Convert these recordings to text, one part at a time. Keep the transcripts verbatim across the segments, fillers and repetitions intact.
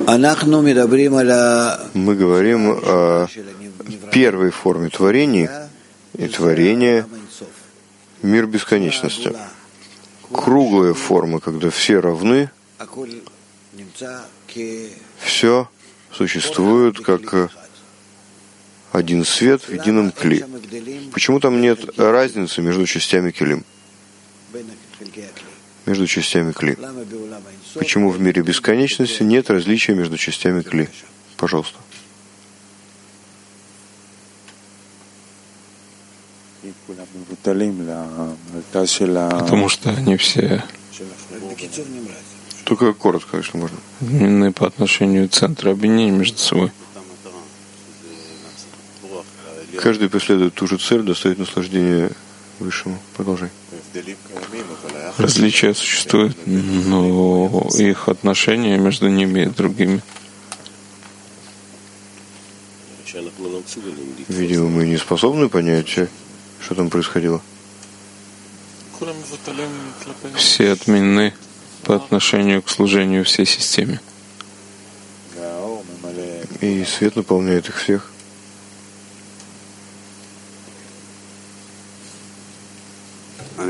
Мы говорим о первой форме творения, и творение — мир бесконечности. Круглая форма, когда все равны, все существует как один свет в едином кли. Почему там нет разницы между частями килим? Между частями кли. Почему в мире бесконечности нет различия между частями кли? Пожалуйста. Потому что они все только коротко, если можно. изменены по отношению к центру объединения между собой. Каждый преследует ту же цель, доставить наслаждение высшему. Продолжай. Различия существуют, но их отношения между ними и другими. Видимо, мы не способны понять, что там происходило. Все отменены по отношению к служению всей системе. И свет наполняет их всех. Я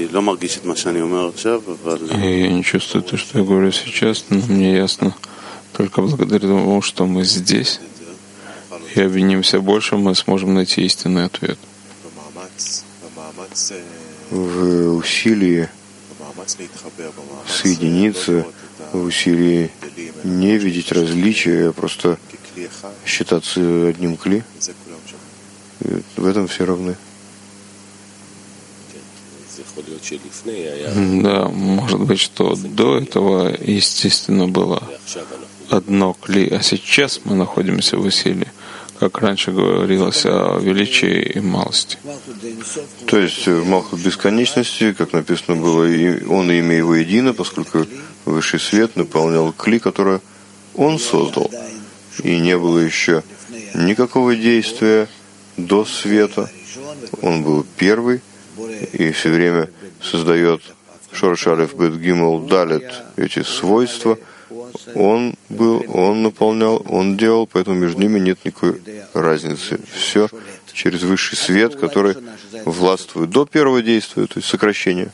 не чувствую то, что я говорю сейчас, но мне ясно, только благодаря тому, что мы здесь и объединимся больше, мы сможем найти истинный ответ. В усилии соединиться, в усилии не видеть различия, а просто считаться одним кли, в этом все равны. Да, может быть, что до этого, естественно, было одно кли, а сейчас мы находимся в усилии, как раньше говорилось о величии и малости. То есть в Малхут бесконечности, как написано было, и он и имя его едино, поскольку высший свет наполнял кли, которое он создал, и не было еще никакого действия до света. Он был первый, и все время создает Шореш Алеф Бет Гимел Далет эти свойства. Он был, он наполнял, он делал, поэтому между ними нет никакой разницы. Все через высший свет, который властвует до первого действия, то есть сокращения.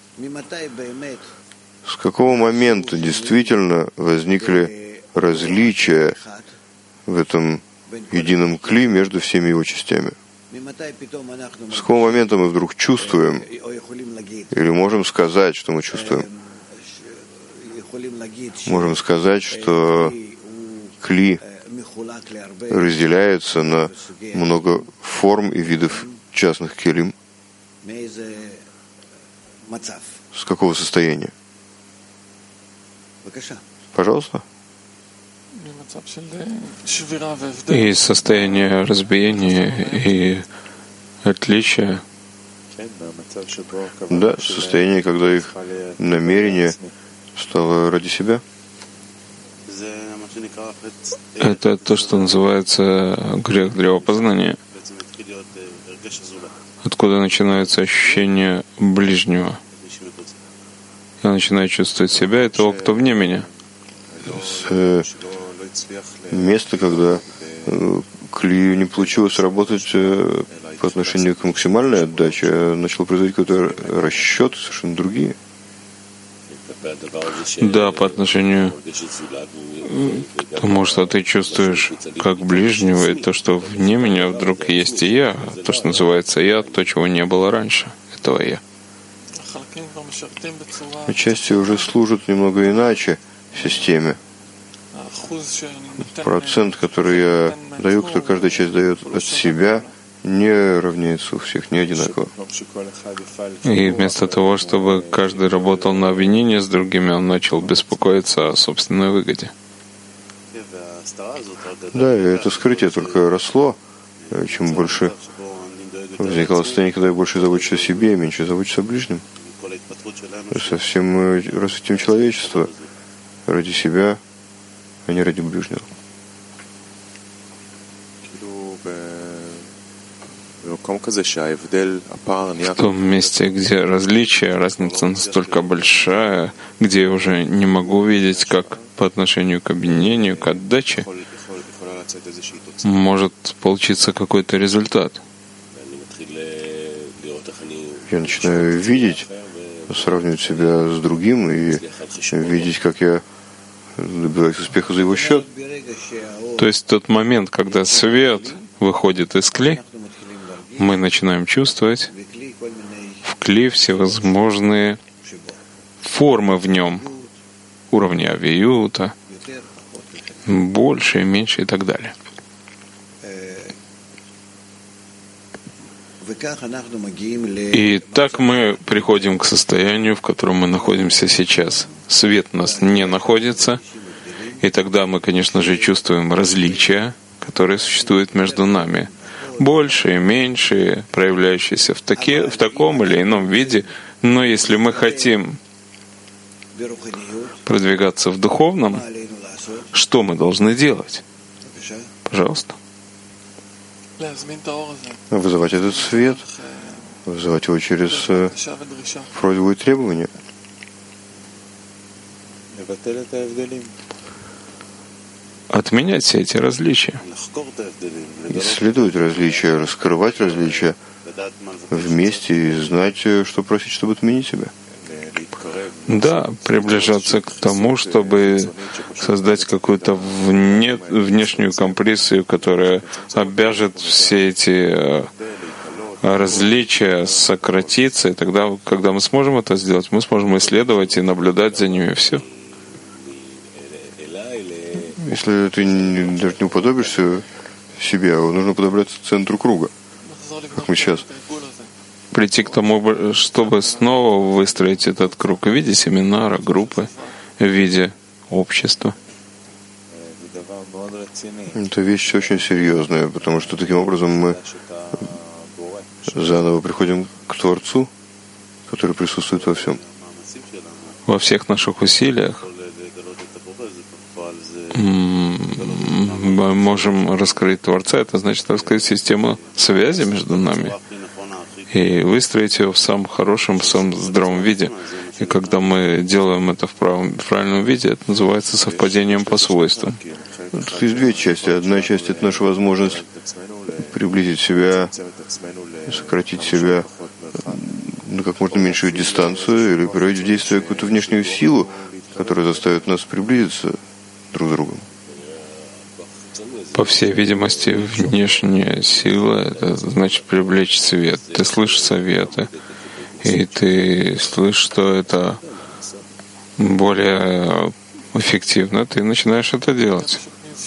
С какого момента действительно возникли различия в этом едином кли между всеми его частями? С какого момента мы вдруг чувствуем, или можем сказать, что мы чувствуем? Можем сказать, что кли разделяется на много форм и видов частных келим. С какого состояния? Пожалуйста. И состояние разбиения и отличия. Да, состояние, когда их намерение стало ради себя. Это то, что называется грех древопознания, откуда начинается ощущение ближнего. Я начинаю чувствовать себя и того, кто вне меня. С места, когда кли не получилось работать по отношению к максимальной отдаче, а начал происходить какой-то расчет, совершенно другие. Да, по отношению к тому, что ты чувствуешь как ближнего, и то, что вне меня вдруг есть и я, то, что называется я, то, чего не было раньше, этого я. Части уже служат немного иначе в системе. Процент, который я даю, который каждая часть дает от себя, не равняется у всех, не одинаково. И вместо того, чтобы каждый работал на объединение с другими, он начал беспокоиться о собственной выгоде. Да, и это скрытие только росло. Чем больше возникало состояние, когда я больше забочусь о себе, меньше забочусь о ближнем. Со всем развитием человечества ради себя, а не ради ближнего. В том месте, где различие, разница настолько большая, где я уже не могу видеть, как по отношению к объединению, к отдаче, может получиться какой-то результат. Я начинаю видеть, сравнивать себя с другим и видеть, как я добиваюсь успеха за его счет. То есть в тот момент, когда свет выходит из кли, мы начинаем чувствовать в кли всевозможные формы в нем, уровни авиюта, больше и меньше и так далее. И так мы приходим к состоянию, в котором мы находимся сейчас. Свет у нас не находится, и тогда мы, конечно же, чувствуем различия, которые существуют между нами. Больше и меньше, проявляющиеся в, таки, в таком или ином виде. Но если мы хотим продвигаться в духовном, что мы должны делать? Пожалуйста. Вызывать этот свет, вызывать его через просьбу требования. Отменять все эти различия. Исследовать различия, раскрывать различия вместе и знать, что просить, чтобы отменить себя. Да, приближаться к тому, чтобы создать какую-то вне, внешнюю компрессию, которая обяжет все эти различия сократиться, и тогда, когда мы сможем это сделать, мы сможем исследовать и наблюдать за ними все. Если ты не, даже не уподобишься себе, нужно уподобляться центру круга, как мы сейчас. Прийти к тому, чтобы снова выстроить этот круг в виде семинара, группы, в виде общества. Это вещь очень серьезная, потому что таким образом мы заново приходим к Творцу, который присутствует во всем. Во всех наших усилиях мы можем раскрыть Творца, это значит раскрыть систему связи между нами и выстроить ее в самом хорошем, в самом здравом виде. И когда мы делаем это в, правом, в правильном виде, это называется совпадением по свойствам. Тут есть две части. Одна часть — это наша возможность приблизить себя, сократить себя на как можно меньшую дистанцию или приводить в действие какую-то внешнюю силу, которая заставит нас приблизиться друг к другу. По всей видимости, внешняя сила — это значит привлечь свет. Ты слышишь советы, и ты слышишь, что это более эффективно, ты начинаешь это делать.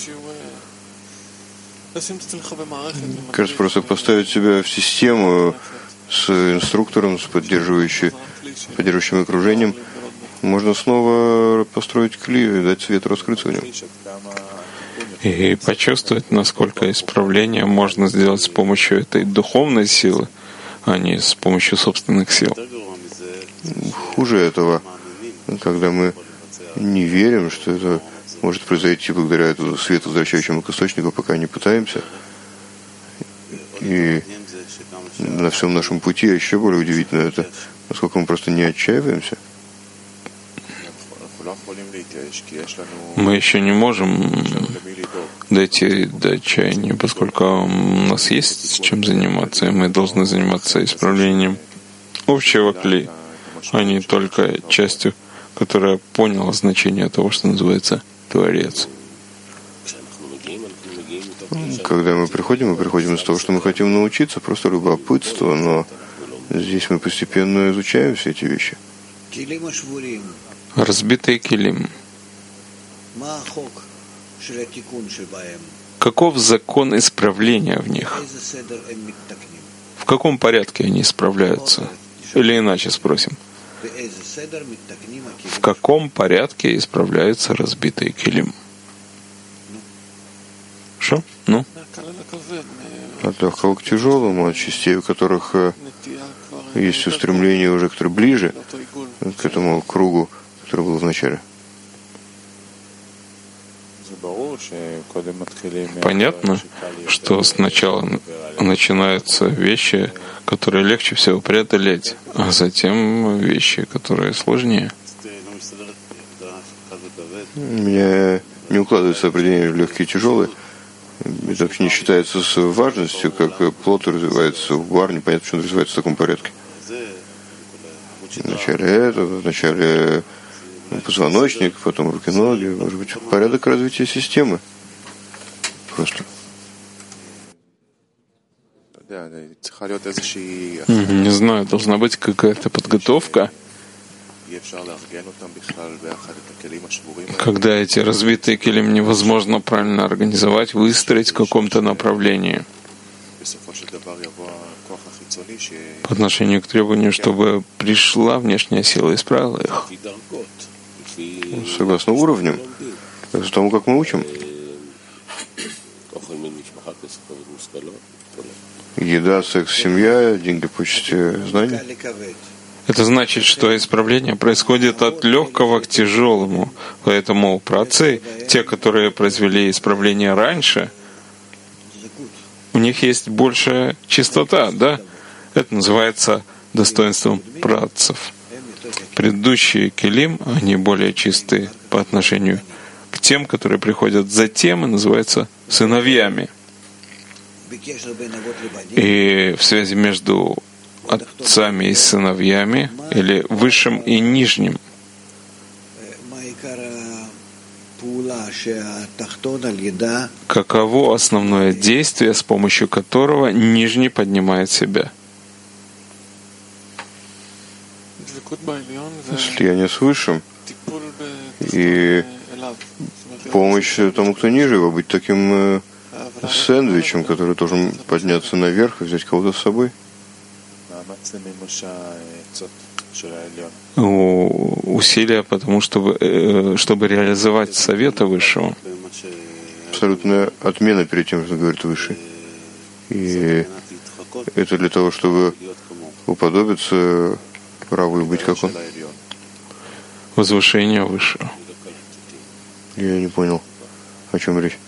Кажется, просто поставить себя в систему с инструктором, с поддерживающим, поддерживающим окружением, можно снова построить кли и дать свету раскрыться в нем. И почувствовать, насколько исправление можно сделать с помощью этой духовной силы, а не с помощью собственных сил. Хуже этого, когда мы не верим, что это может произойти благодаря этому свету, возвращающему к источнику, пока не пытаемся. И на всем нашем пути еще более удивительно это, насколько мы просто не отчаиваемся. Мы еще не можем дойти до отчаяния, поскольку у нас есть чем заниматься, и мы должны заниматься исправлением общего кли, а не только частью, которая поняла значение того, что называется Творец. Когда мы приходим, мы приходим из того, что мы хотим научиться, просто любопытство, но здесь мы постепенно изучаем все эти вещи. Разбитый килим. Каков закон исправления в них? В каком порядке они исправляются? Или иначе спросим. В каком порядке исправляются разбитые килим? Что? Ну? От легкого к тяжелому, от частей, у которых есть устремление уже, которые ближе к этому кругу, который был в начале. Понятно, что сначала начинаются вещи, которые легче всего преодолеть, а затем вещи, которые сложнее. У меня не укладывается определение легкий и тяжелый. Это вообще не считается с важностью, как плод развивается в гуар, непонятно, почему он развивается в таком порядке. Вначале это, вначале позвоночник, потом руки-ноги. Может быть, порядок развития системы. Просто. Не знаю, должна быть какая-то подготовка, когда эти разбитые килим невозможно правильно организовать, выстроить в каком-то направлении по отношению к требованию, чтобы пришла внешняя сила и исправила их. Согласно уровню, с тому, как мы учим. Еда, секс, семья, деньги, почести, знания. Это значит, что исправление происходит от легкого к тяжелому. Поэтому праотцы, те, которые произвели исправление раньше, у них есть большая чистота, да? Это называется достоинством праотцев. Предыдущие келим, они более чистые по отношению к тем, которые приходят затем и называются сыновьями. И в связи между отцами и сыновьями, или высшим и нижним, каково основное действие, с помощью которого нижний поднимает себя? Слияние с высшим и помощь тому, кто ниже его, быть таким сэндвичем, который должен подняться наверх и взять кого-то с собой. Усилия, потому чтобы, чтобы реализовать советы Высшего. Абсолютная отмена перед тем, что говорит Высший. И это для того, чтобы уподобиться праву и быть как он. Возвышение Высшего. Я не понял, о чем речь.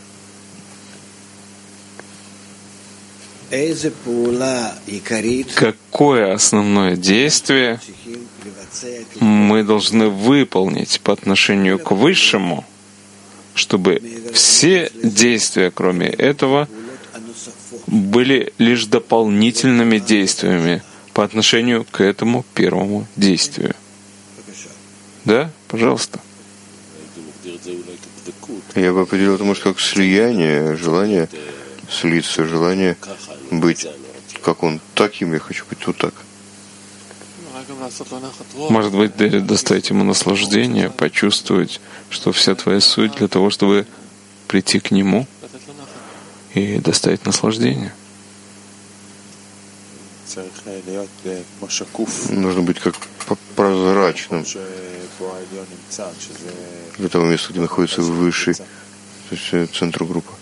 Какое основное действие мы должны выполнить по отношению к Высшему, чтобы все действия, кроме этого, были лишь дополнительными действиями по отношению к этому первому действию? Да? Пожалуйста. Я бы определил это, может, как слияние, желание слиться, желание быть как он, таким я хочу быть вот так. Может быть, доставить ему наслаждение, почувствовать, что вся твоя суть для того, чтобы прийти к нему и доставить наслаждение. Нужно быть как прозрачным для того места, где находится высший, то есть центр группы.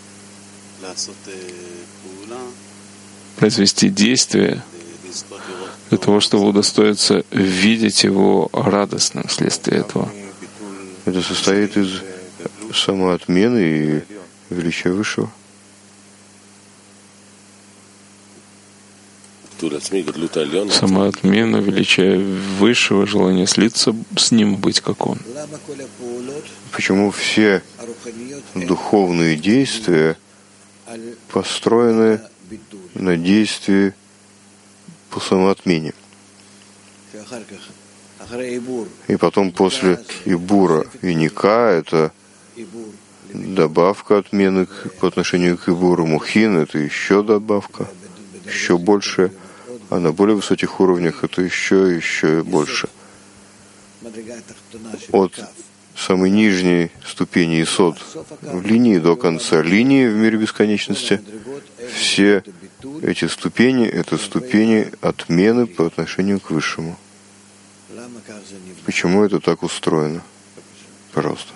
Произвести действие для того, чтобы удостоиться видеть его радостным вследствие этого. Это состоит из самоотмены и величия Высшего. Самоотмена, величия Высшего, желание слиться с Ним, быть как Он. Почему все духовные действия построены на действии по самоотмене? И потом после Ибура и Ника это добавка отмены по отношению к Ибуру. Мухин это еще добавка, еще больше, а на более высоких уровнях это еще еще больше. От самой нижней ступени Исод в линии до конца линии в мире бесконечности все эти ступени — это ступени отмены по отношению к Высшему. Почему это так устроено? Пожалуйста.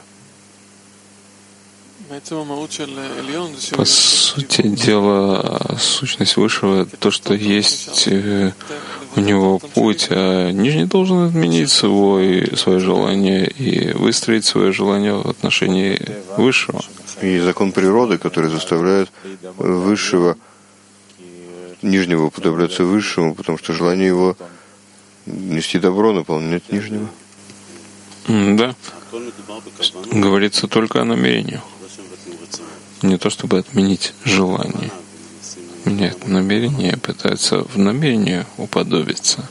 По сути дела, сущность Высшего — то, что есть у него путь, а Нижний должен изменить свой, свое желание и выстроить свое желание в отношении Высшего. И закон природы, который заставляет Высшего, Нижнего уподобляться Высшему, потому что желание его нести добро, наполнять Нижнего. Да. Говорится только о намерении. Не то, чтобы отменить желание. Меняют намерение, пытаются в намерение уподобиться.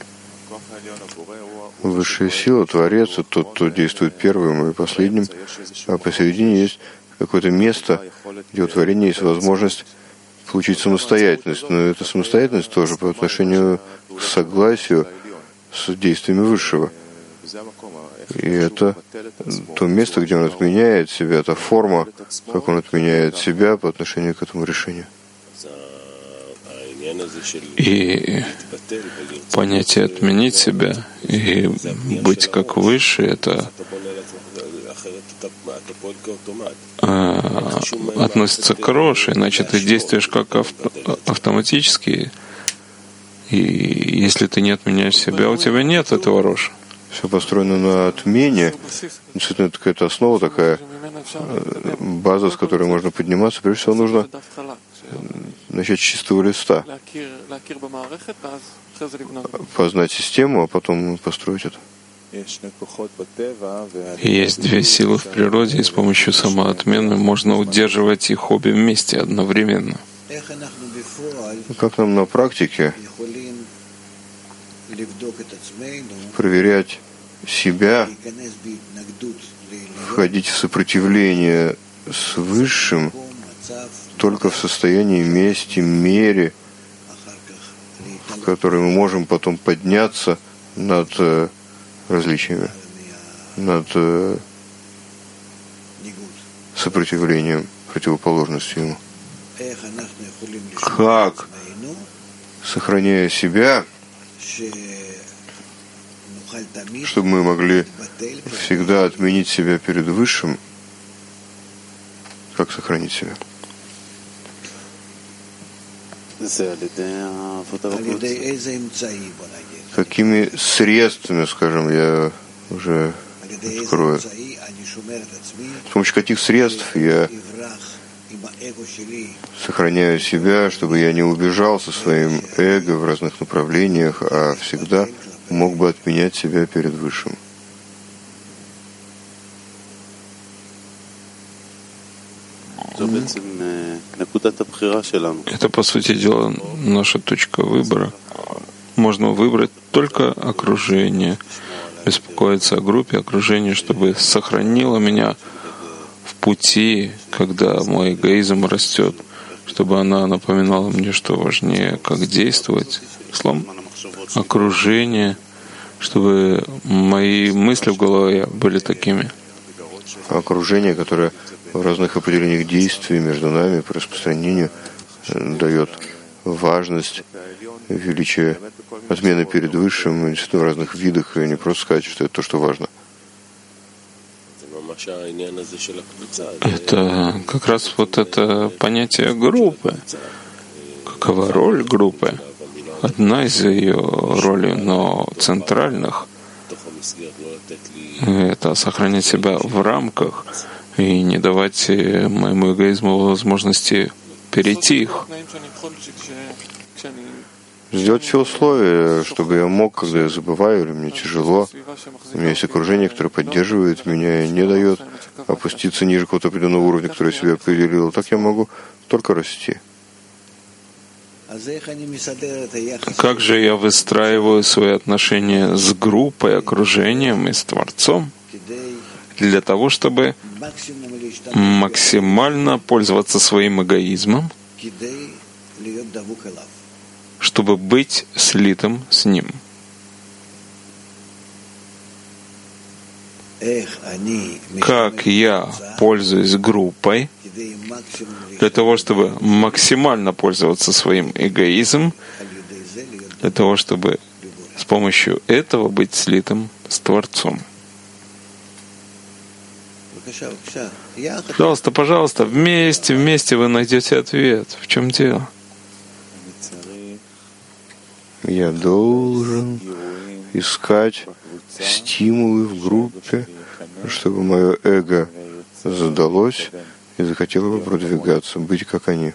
Высшая сила, Творец, тот, кто действует первым и последним, а посередине есть какое-то место, где у творения есть возможность получить самостоятельность. Но эта самостоятельность тоже по отношению к согласию с действиями Высшего. И это то место, где он отменяет себя, та форма, как он отменяет себя по отношению к этому решению. И понятие «отменить себя» и быть как выше — это а, относится к Роше, иначе ты действуешь как авто, автоматически, и если ты не отменяешь себя, у тебя нет этого Роша. Все построено на отмене. Действительно, это какая-то основа такая, база, с которой можно подниматься. Прежде всего, нужно начать с чистого листа, познать систему, а потом построить это. Есть две силы в природе, и с помощью самоотмены можно удерживать их обе вместе одновременно. Как нам на практике проверять себя, входить в сопротивление с Высшим только в состоянии, месте, мере, в которой мы можем потом подняться над э, различиями, над э, сопротивлением, противоположностью ему. Как, сохраняя себя, чтобы мы могли всегда отменить себя перед Высшим, как сохранить себя? Какими средствами, скажем, я уже открою, с помощью каких средств я сохраняю себя, чтобы я не убежал со своим эго в разных направлениях, а всегда мог бы отменять себя перед Высшим. Это, по сути дела, наша точка выбора. Можно выбрать только окружение, беспокоиться о группе окружения, чтобы сохранило меня в пути, когда мой эгоизм растет, чтобы она напоминала мне, что важнее, как действовать. Словом, окружение, чтобы мои мысли в голове были такими. Окружение, которое в разных определениях действий между нами по распространению дает важность, величие, отмены перед Высшим, действительно в разных видах, и не просто сказать, что это то, что важно. Это как раз вот это понятие группы. Какова роль группы? Одна из ее ролей, но центральных, это сохранять себя в рамках и не давать моему эгоизму возможности перейти их. Сделать все условия, чтобы я мог, когда я забываю, или мне тяжело, у меня есть окружение, которое поддерживает меня и не дает опуститься ниже какого-то определенного уровня, который я себе определил. Так я могу только расти. Как же я выстраиваю свои отношения с группой, окружением и с Творцом для того, чтобы максимально пользоваться своим эгоизмом, чтобы быть слитым с ним? Как я пользуюсь группой для того, чтобы максимально пользоваться своим эгоизмом, для того, чтобы с помощью этого быть слитым с Творцом? Пожалуйста, пожалуйста, вместе, вместе вы найдете ответ. В чем дело? Я должен искать стимулы в группе, чтобы мое эго задалось и захотело бы продвигаться, быть как они.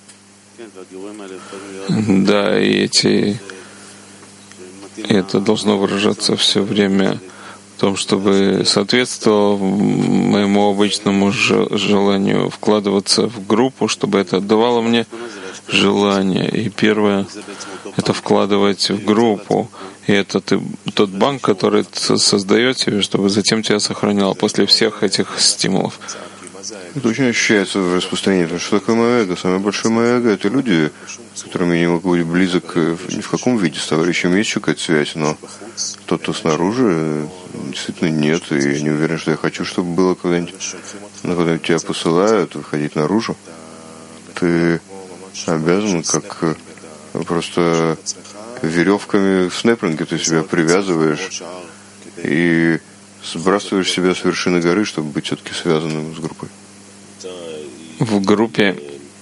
Да, и эти, это должно выражаться все время в том, чтобы соответствовало моему обычному желанию вкладываться в группу, чтобы это давало мне желание. И первое — это вкладывать в группу. И это ты, тот банк, который создает тебе, чтобы затем тебя сохранял после всех этих стимулов. Это очень ощущается в распространении, потому что такое мое эго. Самое большое мое эго — это люди, с которыми я не могу быть близок ни в каком виде. С товарищем есть еще какая-то связь, но тот, кто снаружи, действительно нет. И я не уверен, что я хочу, чтобы было когда-нибудь, но когда тебя посылают выходить наружу, ты обязан, как просто веревками в снэпринге ты себя привязываешь и сбрасываешь себя с вершины горы, чтобы быть все-таки связанным с группой. В группе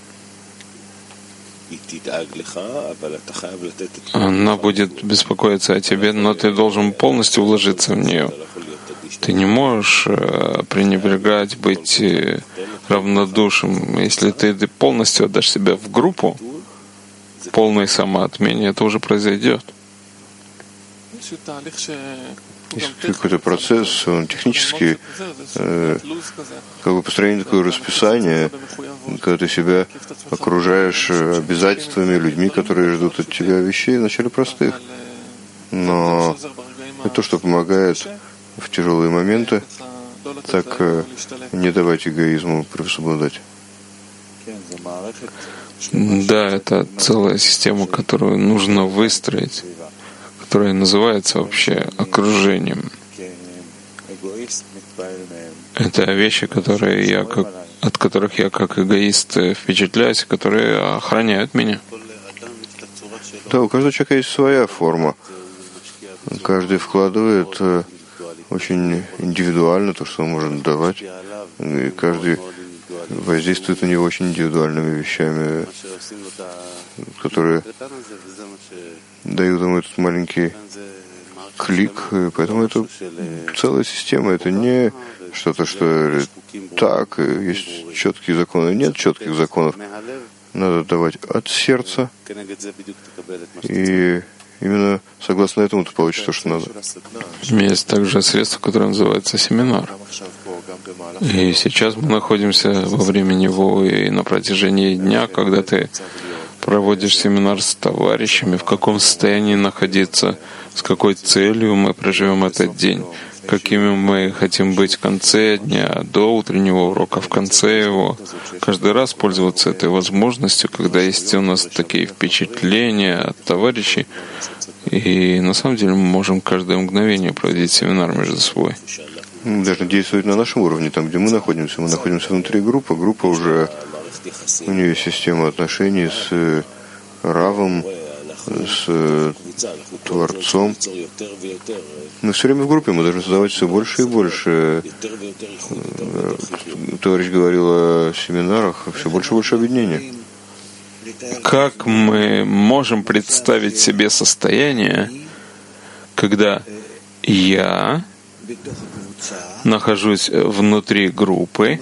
она будет беспокоиться о тебе, но ты должен полностью вложиться в нее. Ты не можешь пренебрегать, быть равнодушным. Если ты полностью отдашь себя в группу, полной самоотмене, это уже произойдет. Есть какой-то процесс, он технически, э, как бы построение такое расписание, когда ты себя окружаешь обязательствами, людьми, которые ждут от тебя вещей, вначале простых. Но это то, что помогает в тяжелые моменты, так э, не давать эгоизму преобладать. Да, это целая система, которую нужно выстроить, которая называется вообще окружением. Это вещи, которые я как, от которых я как эгоист впечатляюсь, которые охраняют меня. Да, у каждого человека есть своя форма. Каждый вкладывает очень индивидуально то, что он может давать. И каждый воздействует на него очень индивидуальными вещами, которые дают ему этот маленький клик. И поэтому это целая система. Это не что-то, что так, есть четкие законы. Нет четких законов. Надо давать от сердца. И именно согласно этому ты получишь то, что надо. Есть также средство, которое называется семинар. И сейчас мы находимся во время него, и на протяжении дня, когда ты проводишь семинар с товарищами, в каком состоянии находиться, с какой целью мы проживем этот день, какими мы хотим быть в конце дня, до утреннего урока, в конце его. Каждый раз пользоваться этой возможностью, когда есть у нас такие впечатления от товарищей. И на самом деле мы можем каждое мгновение проводить семинар между собой. Даже действовать на нашем уровне, там, где мы находимся. Мы находимся внутри группы. Группа уже, у нее есть система отношений с Равом, с Творцом. Мы все время в группе, мы должны создавать все больше и больше. Товарищ говорил о семинарах, все больше и больше объединения. Как мы можем представить себе состояние, когда я нахожусь внутри группы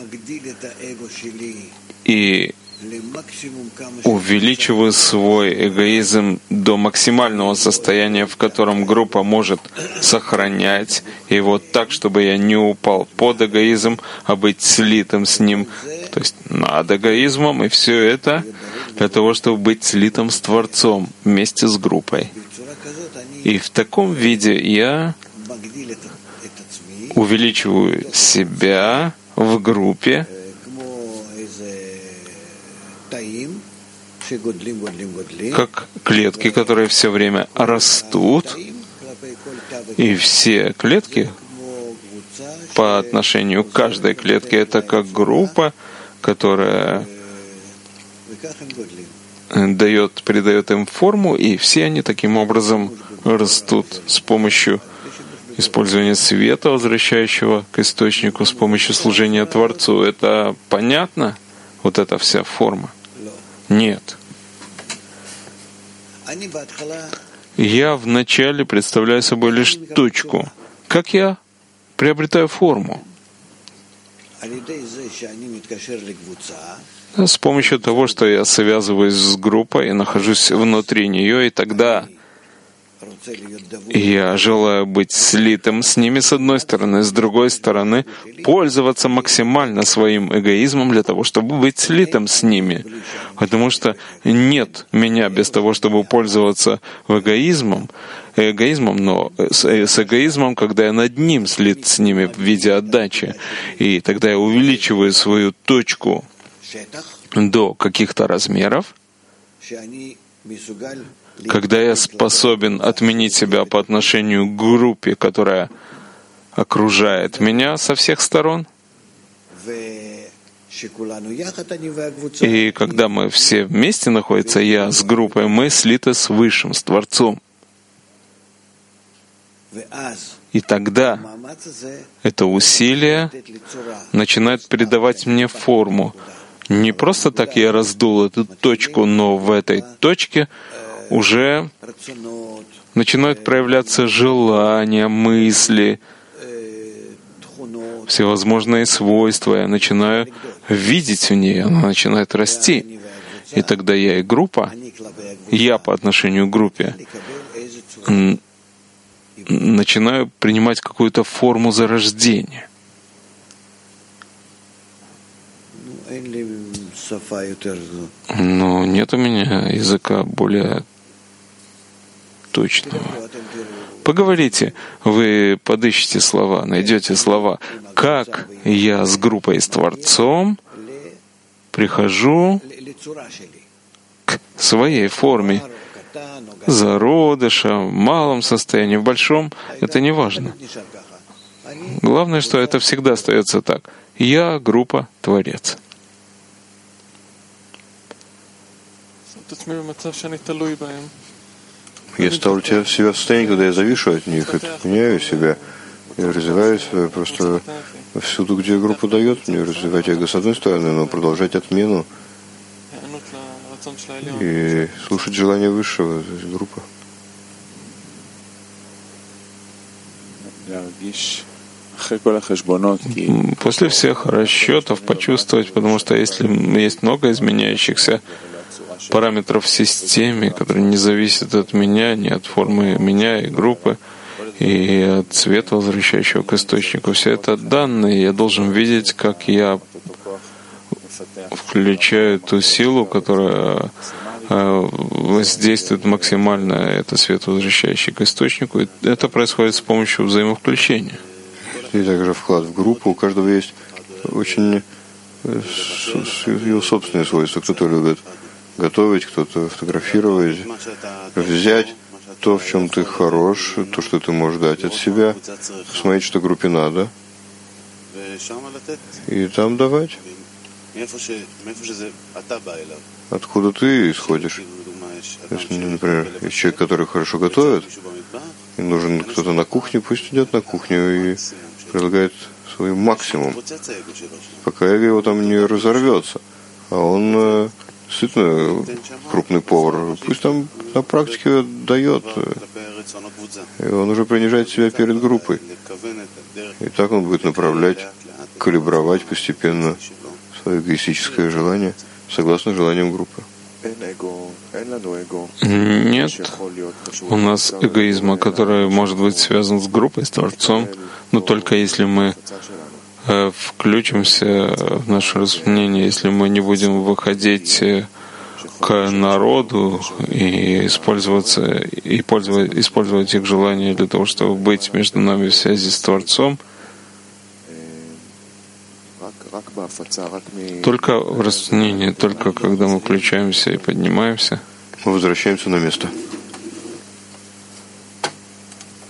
и увеличиваю свой эгоизм до максимального состояния, в котором группа может сохранять его так, чтобы я не упал под эгоизм, а быть слитым с ним, то есть над эгоизмом, и все это для того, чтобы быть слитым с Творцом вместе с группой. И в таком виде я увеличиваю себя в группе, как клетки, которые все время растут, и все клетки по отношению к каждой клетке это как группа, которая дает, придает им форму, и все они таким образом растут с помощью использования света, возвращающего к источнику, с помощью служения Творцу. Это понятно? Вот эта вся форма? Нет. Я вначале представляю собой лишь точку. Как я приобретаю форму? С помощью того, что я связываюсь с группой и нахожусь внутри нее, и тогда Я желаю быть слитым с ними с одной стороны, с другой стороны пользоваться максимально своим эгоизмом для того, чтобы быть слитым с ними. Потому что нет меня без того, чтобы пользоваться эгоизмом, эгоизмом, но с, с эгоизмом, когда я над ним слит с ними в виде отдачи. И тогда я увеличиваю свою точку до каких-то размеров, когда я способен отменить себя по отношению к группе, которая окружает меня со всех сторон. И когда мы все вместе находимся, я с группой, мы слиты с Высшим, с Творцом. И тогда это усилие начинает придавать мне форму. Не просто так я раздул эту точку, но в этой точке уже начинают проявляться желания, мысли, всевозможные свойства. Я начинаю видеть в ней, она начинает расти. И тогда я и группа, я по отношению к группе, начинаю принимать какую-то форму зарождения. Но нет у меня языка более точного. Поговорите, вы подыщите слова, найдете слова. Как я с группой, с Творцом прихожу к своей форме. Зародыша, в малом состоянии, в большом, это не важно. Главное, что это всегда остается так. Я, группа, Творец. Я ставлю тебя, себя в состоянии, когда я завишу от них, отменяю себя, я развиваю себя просто всюду, где группа дает мне развивать эго с одной стороны, но продолжать отмену и слушать желание Высшего, то есть группа. После всех расчетов почувствовать, потому что если есть много изменяющихся параметров в системе, которые не зависят от меня, не от формы меня и группы, и от света, возвращающего к источнику, все это данные. Я должен видеть, как я включаю ту силу, которая воздействует максимально, это свет, возвращающий к источнику, и это происходит с помощью взаимовключения. И также вклад в группу, у каждого есть очень его собственные свойства. Кто-то любит готовить, кто-то фотографировать, взять то, в чем ты хорош, то, что ты можешь дать от себя, посмотреть, что группе надо, и там давать. Откуда ты исходишь? Если, например, есть человек, который хорошо готовит, и нужен кто-то на кухне, пусть идет на кухню и предлагает свой максимум, пока эго его там не разорвется. А он действительно крупный повар, пусть там на практике дает, и он уже принижает себя перед группой. И так он будет направлять, калибровать постепенно свое эгоистическое желание согласно желаниям группы. Нет у нас эгоизма, который может быть связан с группой, с Творцом, но только если мы э, включимся в наше разумение, если мы не будем выходить к народу и использоваться и пользовать, использовать их желания для того, чтобы быть между нами в связи с Творцом. Только в распространении, только когда мы включаемся и поднимаемся, мы возвращаемся на место.